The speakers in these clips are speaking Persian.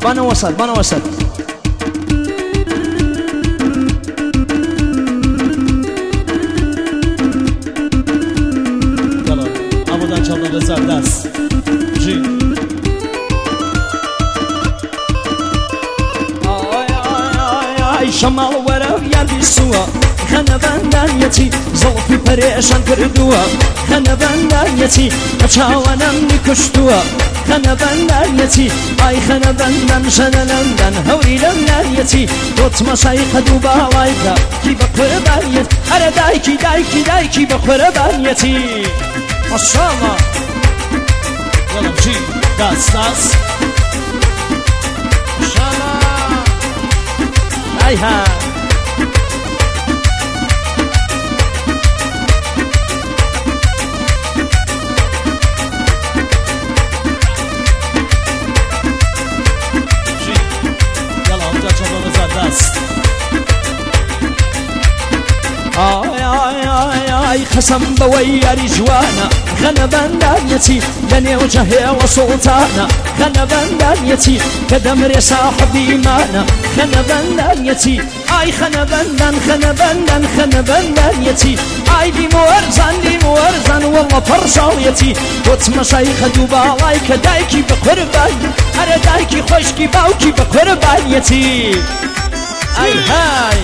بنا وسط بنا وسط يلا عبود ان شاء الله رزاق داس جي شمال ورا يدي سوا خنا بندانيتي زلفي بريشان كردوا خنا بندانيتي أشاوانا نكشتوا خنا بندانيتي أي خنا بندان شنلندن هوري لمنانيتي دوت مشايخ دوبا لايكا كي بقربانيت أنا دايكي دايكي دايكي بقربانيتي ما شاء الله يلا جي داس داس ما شاء الله هاي يلا عبود ان شاء الله رزاق داس آي خسم بويا رجوانا خنا بندانيتي لني وجهي وسلطانا خنا بندانيتي كدمر صاحبي مانا خنا بندانيتي آي خنا بندان خنا بندان خنا بندانيتي آي دي مورزان والله فرشاليتي دوت مشايخ دوبا لايك دايكي بقرباني أنا دايكي خوشكي باوكي بقربانيتي آي هاي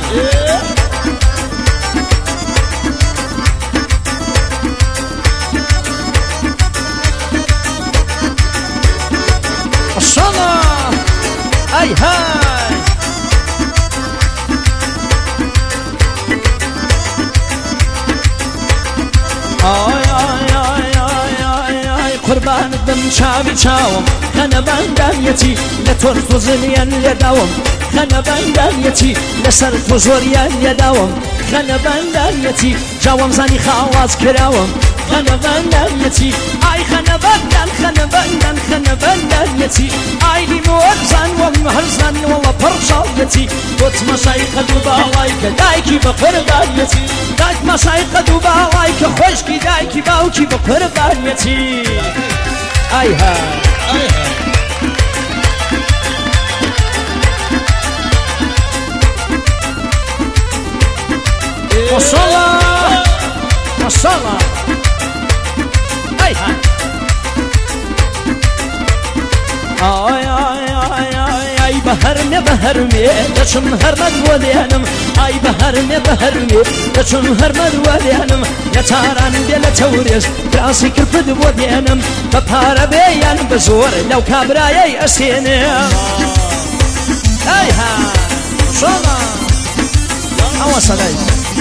الصلاة أي هاي قربان الدم شاوي شاوم خنا بندانيتي لترف زليان يداوم خنا بندانيتي لسرف زوريان يداوم خنا بندانيتي جاوم زاني خواز كراوم خنا بندانيتي آي خنا بندان خنا بندان خنا بندانيتي آي لي مورزان ومهرزان والله برشاليتي دوت مشايخ دوبالايك دايكي بقربانيتي دايك مشايخ دوبالايك خوشكي دايكي باوكي بقربانيتي آي هاي ما شاء الله ما شاء الله آي بهرمي دشم هرمد وليانم آي بهرمي دشم هرمد وليانم نتاران بلا توريس راسي كرفد وليانم ببارا بيان بزور لو كابرايا أسينم أي ها ما شاء الله أوا صلاي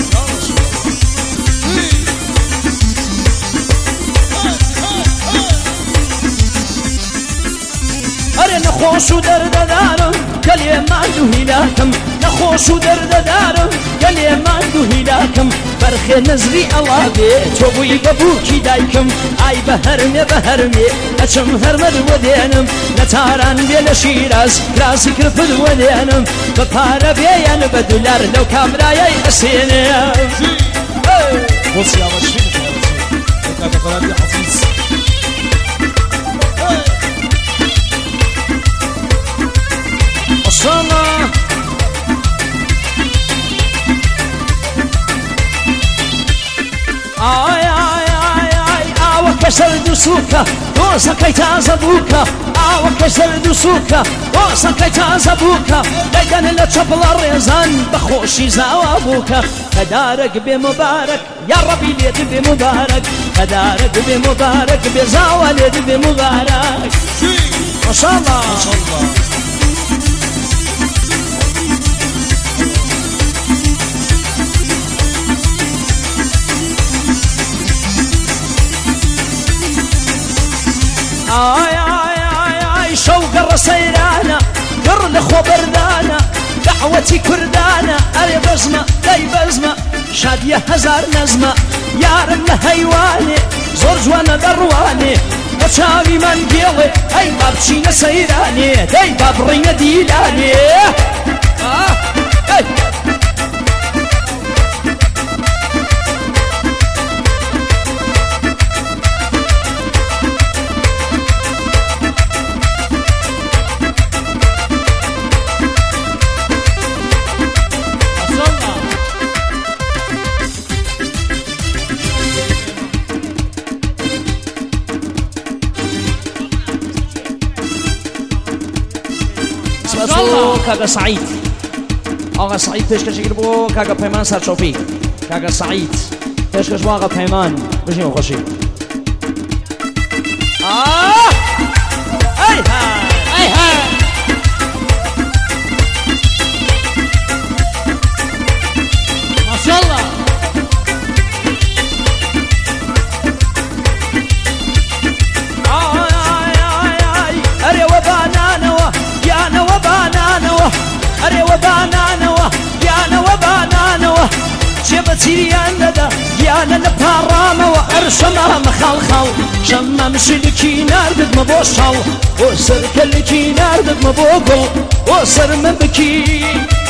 نخوش درد دارم کلی من دو هلاکم نخوش درد دارم کلی من دو هلاکم برخی نزری الله بی تو بوی ببوکی دایکم ای بهرمی اچم هرمد ودینم نتاران بیل شیراز راسی کرپد ودینم بپاره بیان بدولار لو کامرای اسینم بص يا بشير انت فرادي حفيظ الصلاة وكسر دوسوكا وسكيت زبوكا وكسر دوسوكا وسكيت زبوكا ليدن لتشبل الرزان بخوشي زوابوكا كدارك بمبارك يا ربي ليت بمبارك كدارك بمبارك بزاولد بمبارك ما شاء الله ما شاء الله آي شوق الرسيرانة قرن اخوة بردانة دعوتي كردانة أري بزمة لي بزمة شادية هزار نزمة يارن لهيواني زور جوانا درواني وشاوي من قيلي أي بابشينا سيراني دي بابرين ديلاني بچو کاغا سعید آقا سعید پیشکشی کرد بو کاغا پیمان سرچوفی کاغا سعید پیشکش بو آقا پیمان بشین خوشی ای های ماشاءالله اري وبانانوه يا نوا بانانوه اري وبانانوه يا نوا بانانوه جبتي يا يا نبارامه وارشمها مخلخل شمم شلكي ناردد مبوشل وسر كلكي ناردد مبوقل وسر مبكي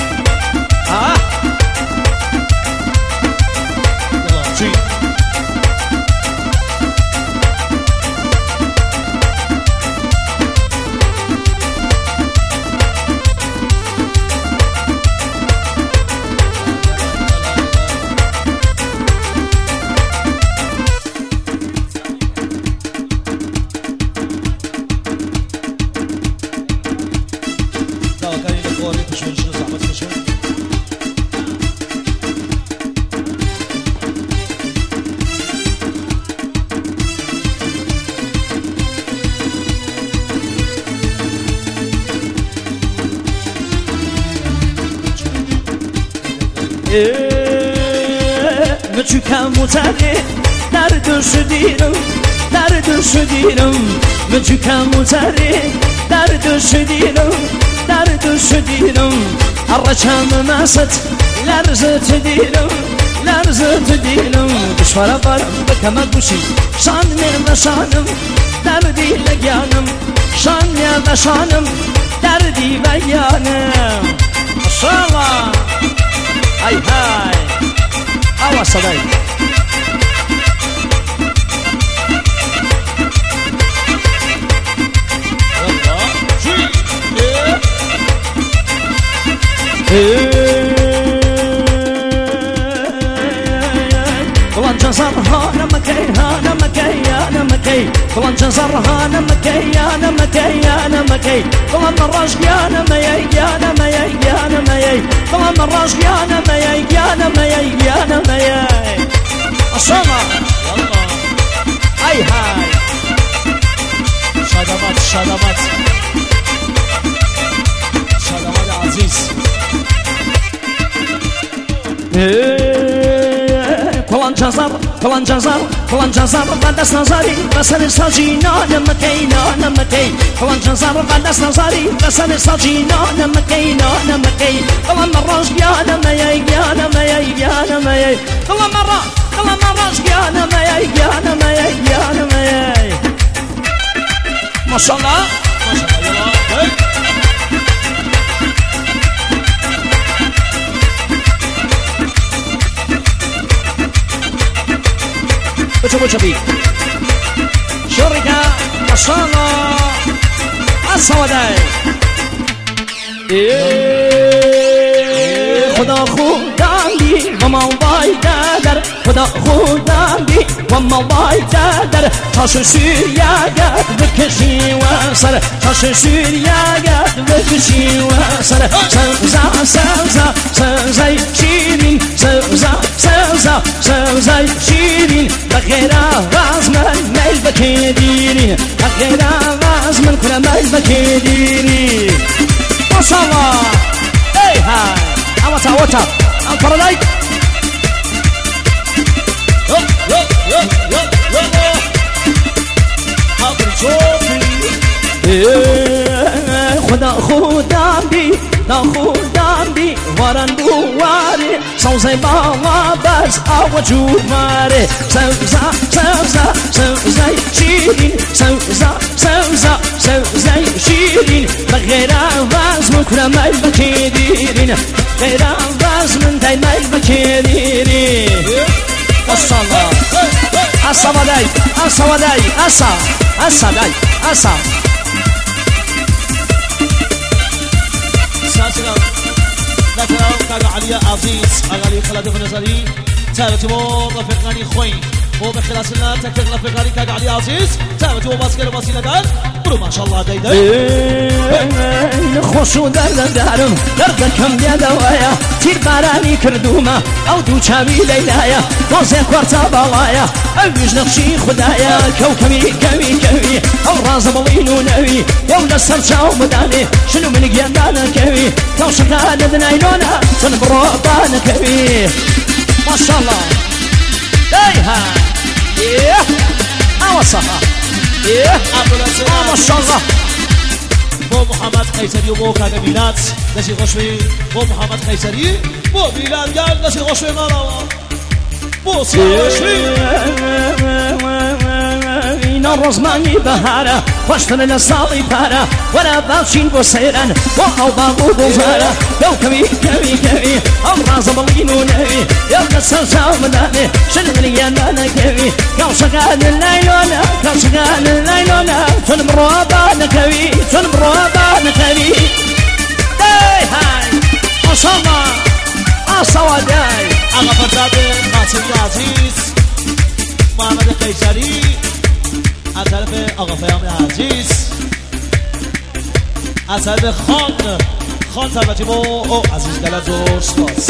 مچوکم متره درد شدیرم درد شدیرم مچوکم متره درد شدیرم درد شدیرم الرجام ماست لرزت دیرم لرزت دیرم دشوار بارم بکم گوشی شان می نشانم دردی لگانم شان می نشانم دردی بیانم ماشاءالله ای های آوا صدای طلعت جزرها نمكي انا مكي انا مكي طلعت جزرها نمكي انا مكي انا مكي طلعت مراش انا ميي انا ميي انا ميي طلعت مراش انا ميي انا ميي انا ميي الصلاة يلا اي هاي شادمات شادمات شادمات عزيز كلان جزر كلان جزر كلان جزر بدست نظری بسر ساجی نمکی نمکی كلان جزر بدست نظری بسر ساجی نمکی نمکی كلان مراش يا نمي يا نمي يا نمي كلان مراش يا نمي يا نمي يا نمي ما شاء الله ما شاء الله بچه بی شرکا ماشاءالله السوادای خدا خودم بی و موای دادر خدا خودم بی و موای دادر تاش سوریاگت بکشی و سر تاش سوریاگت بکشی و سر سوزا سوزا سوزای شیرین سوزا سوزا سوزای شیرین بغیر آواز من میل بکدیرین بغیر آواز من کنم میل بکدیرین ماشاءالله ای های اوتا اوتا الفردای خدا خودم بی تا خودم بی وارن بواری سوزای باوا بس آوا جوماره سوزا سوزا سوزای شیرین سوزا سوزا سوزای شیرین بغیر آواز من کنم میل بکدیرین غیر آواز من تای میل بکدیرین ماشاءالله اسا ودای اسا ودای اسا اسا دای اسا ساسنا ذكروا كاغا علي عزيز اغالي خلاد بنزري تابتو رفقاني خوين وبخلاص الله تكتب رفقاني كاغا علي عزيز تابتو باسكر باسيلة برو ما شاء الله دايدا خۆشو دەردەدارم دەردەکەم لێ دەوایە تیر بارانی کردومە ئەو دوو چاوی لەیلایە تۆزێ کوارتە باڵایە ئەویش نەخشی خوددایە کەوکەوی کەوی کەوی ئەو ڕازە بڵین و نەوی ئەو لەسەر چاو بدانێ شن و منی گێندانەکەوی تاوشەکە لە دنایلۆنە چەند بڕۆ بانەکەوی ماشاءالله دایها ئەوە سەها ماشاءالله بۆ محەممەد قەیسەری و بۆ کاکە میلاد دەستی خۆشوێ بۆ محەممەد قەیسەری بۆ میلادگار دەستی خۆشوێ ماڵەوە بۆ سیاوەشوی اینا ڕۆژمانی بەهارە خۆشترە لە ساڵی پارە وەرە باچین بۆ سەیران بۆ ئەو باغ و گوڵزارە دەوکەوی کەوی کەوی ئەو ڕازە بڵین و نەوی یاو لەسەر چاو بدانێ شن منیگەندانەکەوی کاوشەکە لەلایلۆنە کاوشەکە لەلایلۆنە چۆن بڕۆ بانەکەوی چۆن بڕۆ بانەکەوی دای های ماشاءالله ئاسەوە دای ئاغا فەرزادێ قاسمی عزیز محەممەد قەیسەری از طرف آقا پیام عزیز از طرف خان ثروتی با او عزیز گلد و سپاس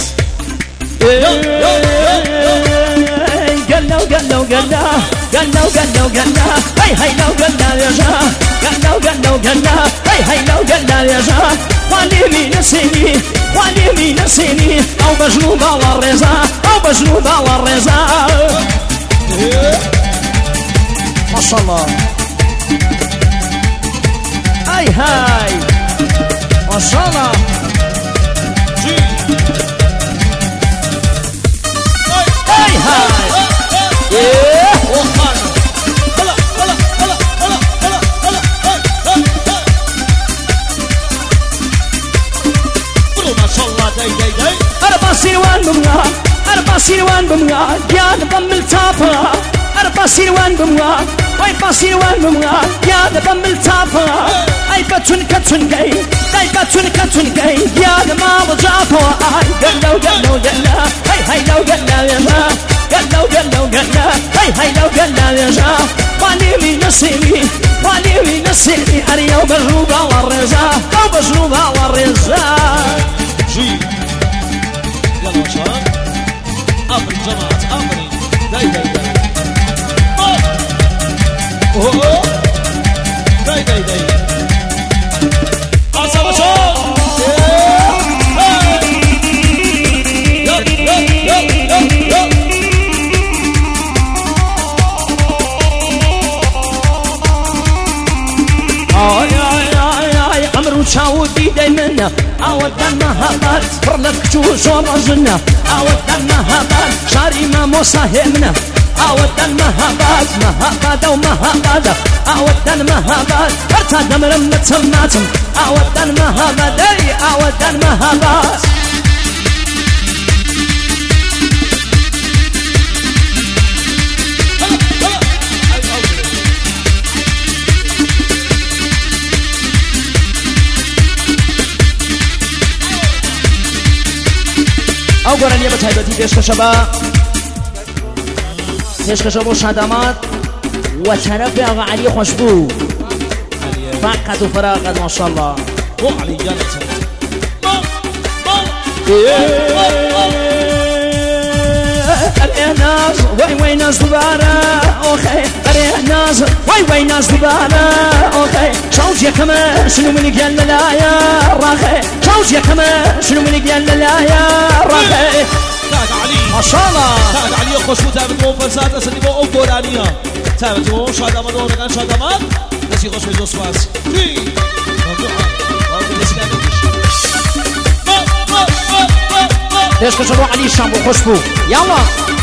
قلنا قلنا قلنا قلنا قلنا قلنا هاي هاي لو قلنا يا جا قلنا قلنا قلنا هاي هاي لو قلنا يا جا والي مين سيني والي مين سيني او بجنوب والرزا او بجنوب والرزا ما شاء الله هاي هاي ما شاء الله هاي هاي أربع سنوان بمغا أربع سنوان بمغا يا ضم التابا أربع سنوان بمغا واي باسيوان بمغا يا ضم التابا أي بتون كتون جاي أي بتون كتون جاي يا ما وجافوا قلنا قلنا قلنا هاي هاي لو قلنا يا ما قلنا قلنا قلنا هاي هاي لو قلنا يا جا والي من نسيني والي من نسيني أريو بجنوبا والرزا أو بجنوبا والرزا جي يلا شباب أمري جماعة أمري داي داي داي أوه داي داي داي أصلا شو شاودي دايما أودنا مهابات فرلك جوز ورزنا أودنا مهابات شاري ما مصاهمنا أودنا مهابات مهابات ومهابات أودنا مهابات فرتا دمر متسماتم أودنا مهابات أي أودنا مهابات ئەو گۆرانیە بە تایبەتی پێشکەشە بۆ شادامات و تەرەفی ئاغا عەلی خۆشبوو فاقەت و فراقەت ماشاءالله بۆ عەلی گیان الناس وي ناس دوباره اوكي الناس وي ناس دوباره اوكي شوج يا كمان شنو من قال لا يا راخي شوج يا كمان شنو من قال لا يا راخي تاج علي ما شاء الله تاج علي خوش متابعت مو فرصات اسدي بو اورانيا تابعت مو شادامات ورغان شادامات نسي خوش بيزو سواس في ليش كشروا علي الشام وخشبو يلا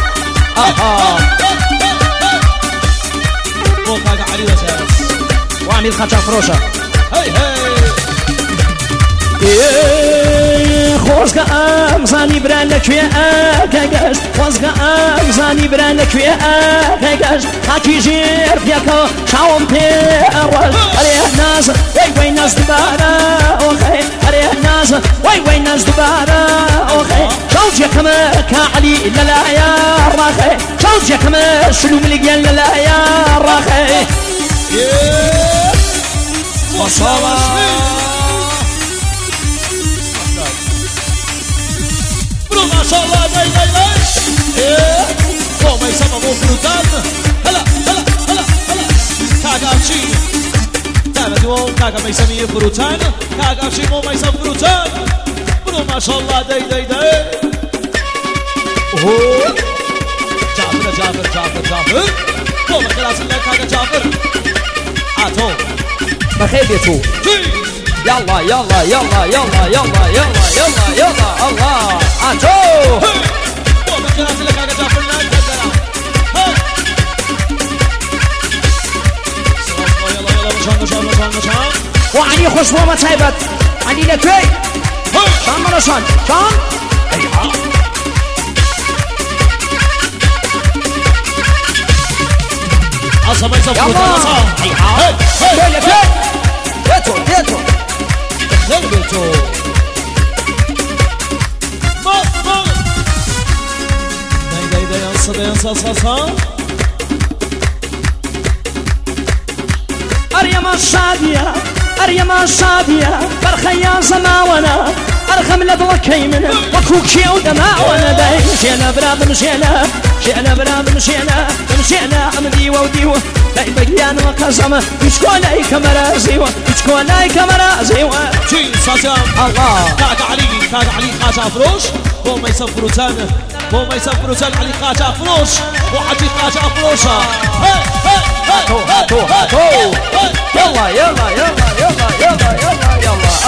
فوق علي وساس وعميد خاطر فروشه هاي خوزگا امزانی برانك يا اكاش خوزگا امزانی برانك يا اكاش هاكي جير فيكو شاوم بيروش اريه ناس وي ناس دبارة اوخي اريه ناس وي ناس دبارة اوخي شوجيا كما كعلي لا يا راخي شوجيا كما شنو ملقيا لا يا راخي وصلا كاكا ميسمي فروتان كاكا شيمو ميسم فروتان برو ما شاء الله داي داي داي جعفر تو بخلاص الله كاكا جعفر عاتو بخير يتو يلا يلا يلا يلا يلا يلا يلا يلا الله عاتو تو بخلاص الله كاكا جعفر لا تقدر مشان وعني خشبه ما تعبت عني لكي شان مرشان شان عصب يصفر العصا هيا لكي تيتو تيتو لبيتو ما داي ينصى أريم الشادية أريم الشادية برخيا زماونا أرخم لبوكي من وكوك شيء ودماونا داي مشينا براد مشينا أمديوة وديوة داي بقيان وقسم يشكولاي كمرازيوة جين ساتام الله كاك علي خاجة فروش هو ما يسفروا تاني علي خاجة فروش وحجي خاجة فروشة يلا يلا يلا يلا يلا يلا يلا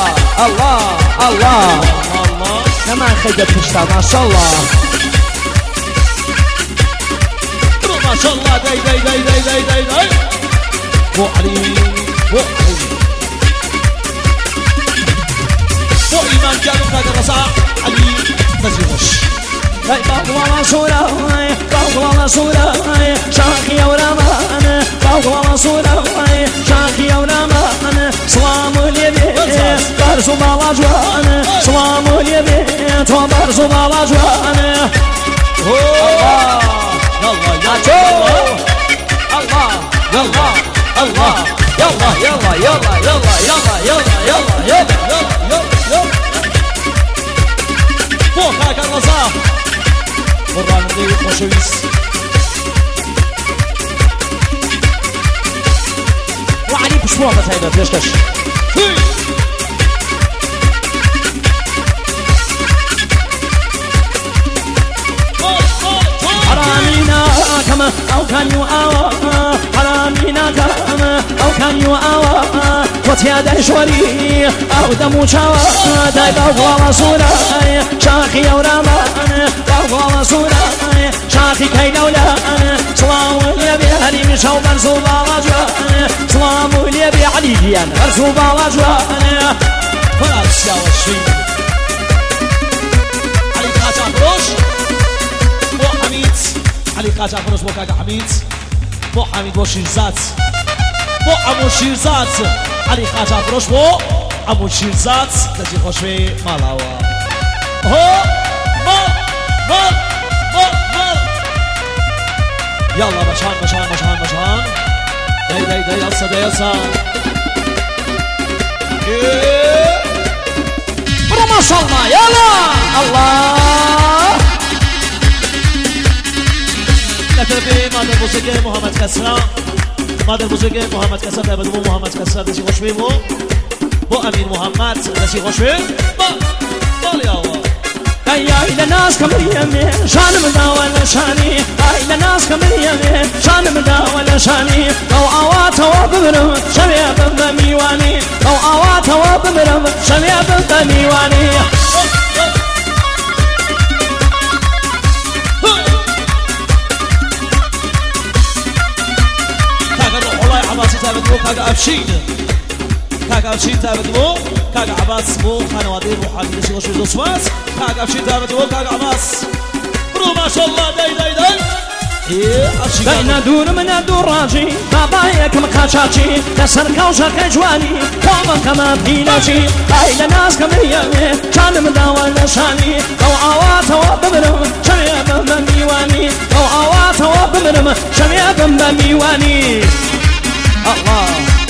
الله كمان خدت مشتا ما شاء الله ما شاء الله داي بو علي بو إيمان كانوا كاد رصاع علي تزيغش باقوا صورة شاخي ورامان باقوا صورة شاخي ورامان سلام اليبي برزو بالاجوان سلام اليبي تو برزو بالاجوان يلا فوق هاك الرصاع قران نضيف وشويس وعلي بشوار مثلا بيشتش حرامينا كما أو كان يؤاوى حرامينا كما أو كان يؤاوى وتيادا شوري أو دمو شاوى داي باقوا صورة شاخي ورامان باقوا صورة شاخي كي دولان سلام اليبي هلي مشاو برزو بالاجوان سلام اليبي علي ديان برزو بالاجوان خلاص يا وشي علي خاجة فروش بو حميد علي خاجة فروش بو كاكا حميد بو حميد بو شيرزات بو عمو شيرزات علي خاجة فروش بو عمو شيرزات تجي خوشوي مالاوا هو مال يلا مشان داي يلصا ما شاء الله يلا الله نتربي مادر بزرگه محمد کسرا مادر بزرگه محمد کسرا تبدو محمد کسرا دسی خوشوی بو امین محمد دسی خوشوی بالي الله إلى ناس كمريمي شان مداول شاني إلى ناس كمريمي شان مداول شاني لو أوات وبمرم شبيب بميواني لو أوات وبمرم شبيب بميواني كاكا روح الله عباسي تابدو كاكا أبشين كاكا أبشين تابدو كاكا عباس بو خانواتي محامي دسي غشوي زوسواس كاكا أبشين تابدو كاكا عباس برو ما شاء الله داي بين دور من الدراجي بابايك مقاشاتي تسر كوشك جواني قوم كما بيناشي إلى ناس كمريمي كان مداول شاني لو أوات وبمرم شبيب بميواني لو أوات وبمرم شبيب بميواني الله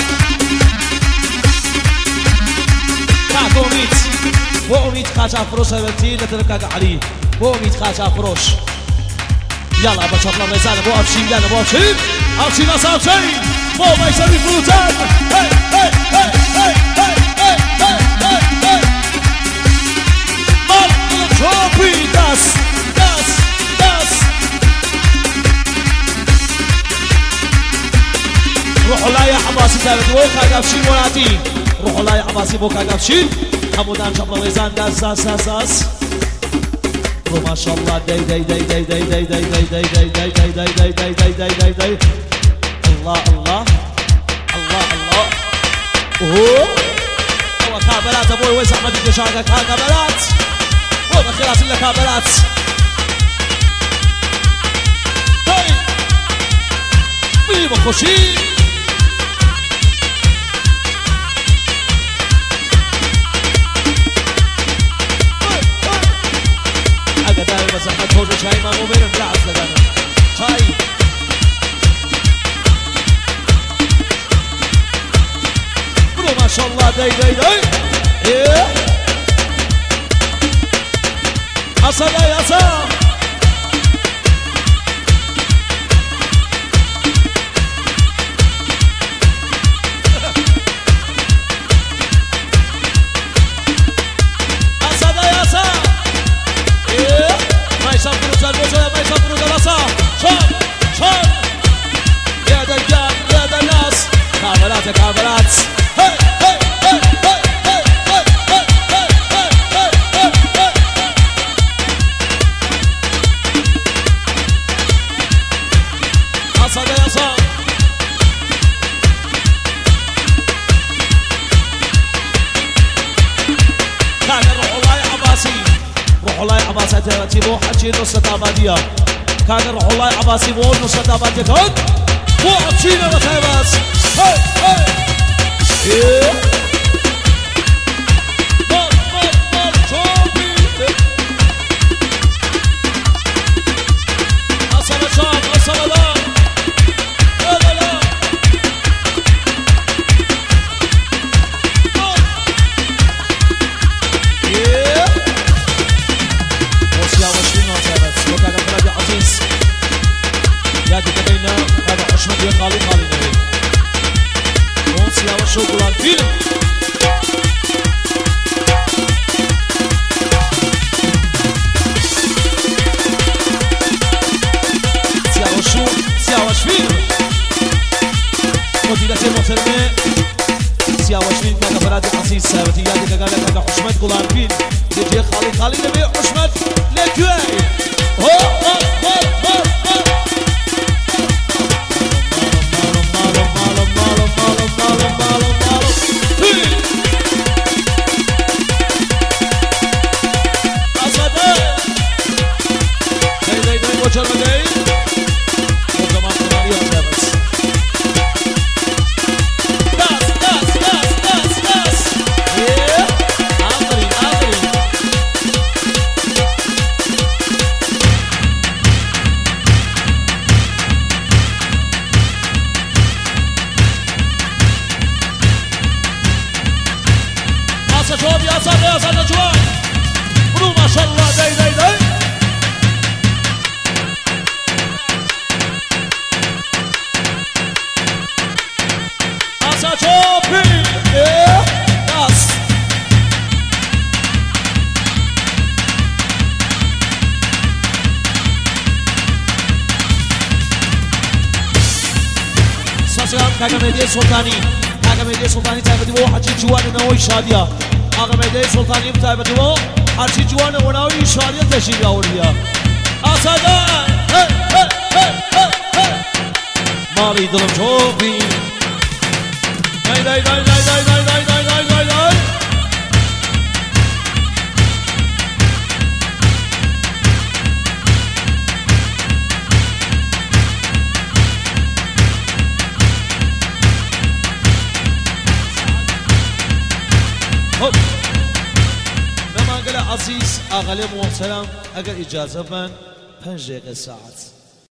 كاكا أميت بو أميت خاجة فروش هبتي لتركاك علي بو أميت خاجة فروش يلا بشر الله ميزان بو أبشين يلا بو أبشين Alcina Salcei, Paul vai sair frutando. Hey, hey, hey, hey, hey, hey, hey, hey, hey. Marco Tropi, das. روحوا لا يا حماسي تابت ووكا قابشين ولاتي روحوا لا يا حماسي بوكا قابشين حمودان شبل ويزان داس داس داس داس ما شاء الله داي داي داي داي داي داي داي داي داي داي داي داي داي داي داي داي داي داي الله الله الله الله اوه هو كابلات ابوي ويس احمد الدشاقة كابلات هو بخيرات الا كابلات هاي بيبا خوشي بس احمد فوزي شاي ما مو بين بلعب لدانا شاي برو ما شاء الله داي داي داي ايه حصل يا سام كابلات هاي هاي هاي هاي هاي هاي هاي هاي هاي حصل يا صاح كان روح الله يا عباسي روح الله يا عباسي تبو حكي نص تابادية كان روح الله يا عباسي مو نص تابادية كان مو حكينا وتاباس هاي هاي yeah شكرا فيلم سياوش فيلم مدينة المحترمة سياوش فيلم كاكا برادي عزيز سابتي يادي كاكا كاكا حشمت قلان فيلم يجي خالي نبي حشمت لكواي هو يا سادة جوان برو ما شاء الله داي داي داي أسا جوبي إيه ناس ساسيان كاكا ميدي سلطاني تايفتي بو حجي جوان نوي شادية آقا ميدي سلطاني تايفتي بو حجي جوان ونوي شادية تشيب ياوريا أسادان هي هي هي هي مالي دلم جوبي داي داي داي داي داي داي داي داي داي داي داي نما قال عزيز أغلب وسلام أقل إجازة من 5 ساعات